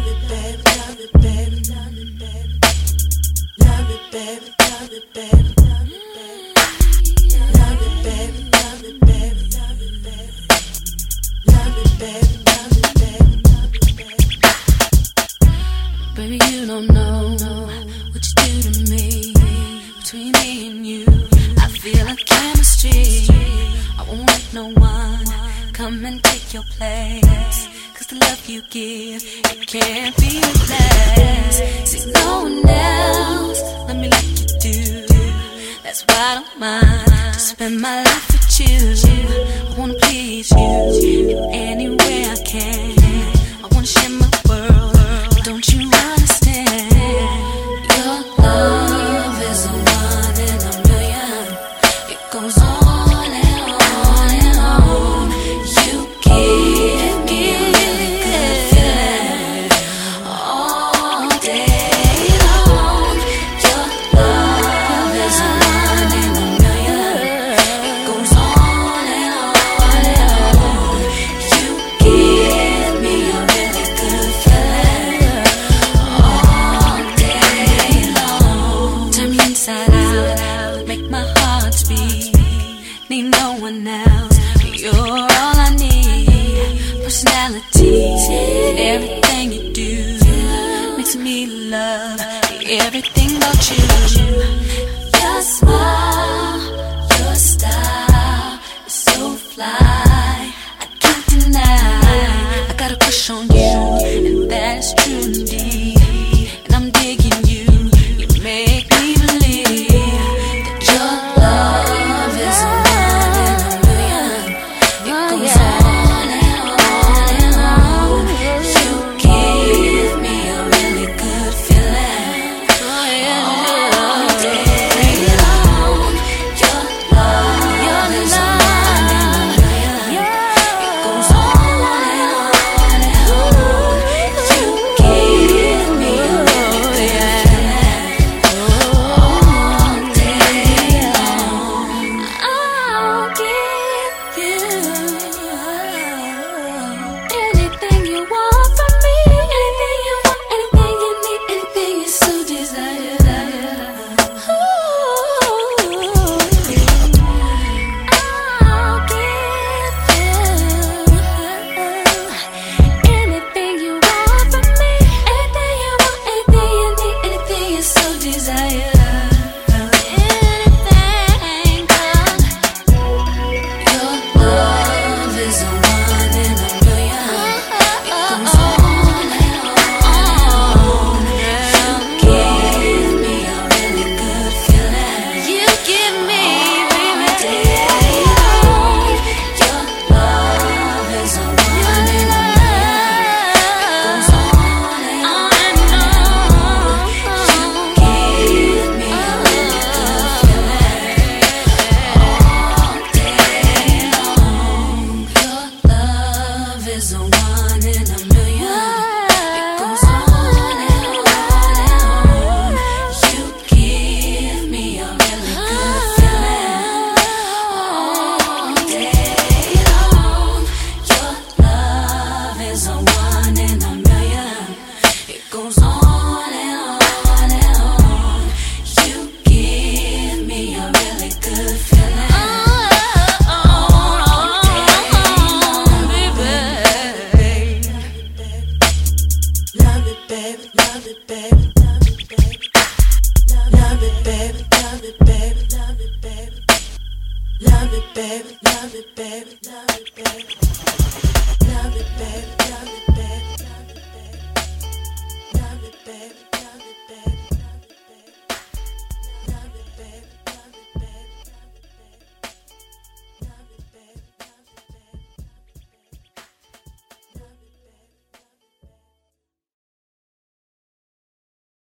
Baby, you don't know what you do to me. Between me and you, I feel a chemistry. I won't let no one come and take your place. Cause the love you give, it can't be replaced. See, no one else, let me like you do. That's why I don't mind to spend my life with you. I wanna please you in any way I can. I wanna share my world. Don't you understand? Your love is a one in a million. It goes on and on and on. You give me a really good feeling all day long. Your love is a one in a million. It goes on and on and on. You give me a really good feeling all day long. Turn me inside out, make my heart beat. Need no one else, you're all I need. Personality, everything you do makes me love everything about you. Your smile, your style is so fly, I can't deny. I got a crush on you, and that is true indeed. And I'm digging you, you make me believe that your love is a one in a million. It goes on and on and on. You give me a really good feeling all day long. Your love is a one in a million. It goes on and on and on. You give me a really good feeling all day long. I'll give you anything you want from me. Anything you want, anything you need, anything you so desire. I'll give you anything you want from me. Anything you want, anything you need, anything you so desire. Anything, 'cause your love is a one in a million. It goes on and on. You give me a really good feeling. You give me all day long. Your love is a one in a million. It goes on and on. You give me a really good feeling all day long. Your love is a one in a million. It goes on and on and on. You give me a really good feeling all day long. Your love is a one in a million. It goes on and on and on. You give me a really good feeling all day long, baby. Love it, baby, love it, baby, love it, baby. Love it, baby, love it, baby, love it, baby. Love it, baby, love it, baby, love it, baby. Love it, baby, love it, baby.